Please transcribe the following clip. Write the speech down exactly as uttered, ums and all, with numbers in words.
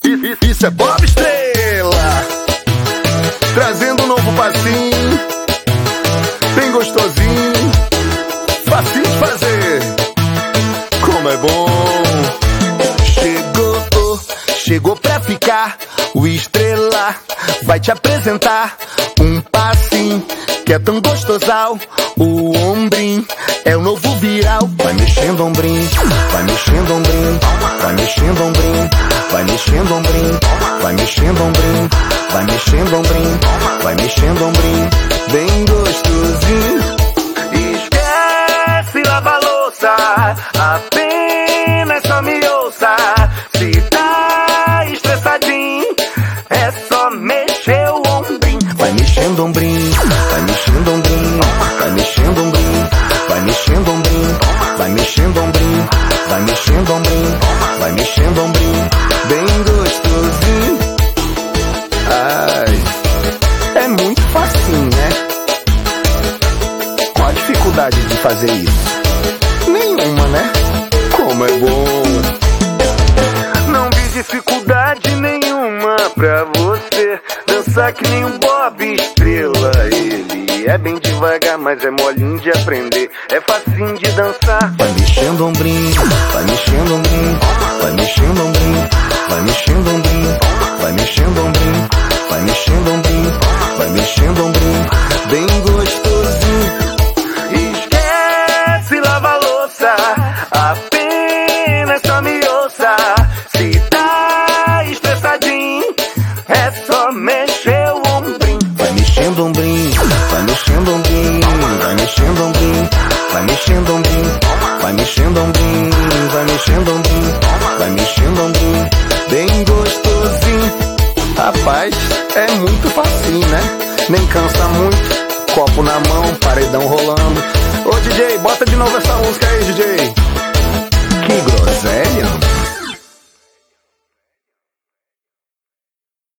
Isso é Bob Estrela, trazendo um novo passinho, bem gostosinho, facinho de fazer. Como é bom! Chegou, chegou pra ficar. O Estrela vai te apresentar um passinho que é tão gostosal. O ombrinho é o novo viral. Vai mexendo ombrinho, vai mexendo ombrinho, vai mexendo ombrinho, vai mexendo ombrinho, vai mexendo ombrinho, vai mexendo ombrinho, vai mexendo ombrinho, bem gostosinho. Esquece lavar louça, apenas só me ouça. Se tá estressadinho, é só mexer o ombrinho. Vai mexendo ombrinho, vai mexendo ombrinho, vai mexendo ombrinho, vai mexendo ombrinho, vai mexendo ombrinho, vai mexendo ombrinho, vai mexendo ombrinho, bem gostosinho. Ai, é muito facinho, né? Qual a dificuldade de fazer isso? Nenhuma, né? Como é bom! Não vi dificuldade nenhuma pra você dançar que nem um Bob Estrela. Ele é bem devagar, mas é molinho de aprender, é facinho de dançar. Vai mexendo ombrinho, vai mexendo ombrinho, vai mexendo ombrinho, vai mexendo ombrinho, vai mexendo ombrinho, vai mexendo ombrinho, vai mexendo ombrinho, bem gostosinho. Esquece lavar louça, apenas só me ouça. Se tá estressadinho, é só mexer o ombrinho. Vai mexendo ombrinho, vai mexendo ombrinho, vai mexendo ombrinho, vai mexendo ombrinho, vai mexendo ombrinho, vai mexendo ombrinho, vai mexendo ombrinho, bem gostosinho. Rapaz, é muito facinho, né? Nem cansa muito, copo na mão, paredão rolando. Ô D J, bota de novo essa música aí, D J.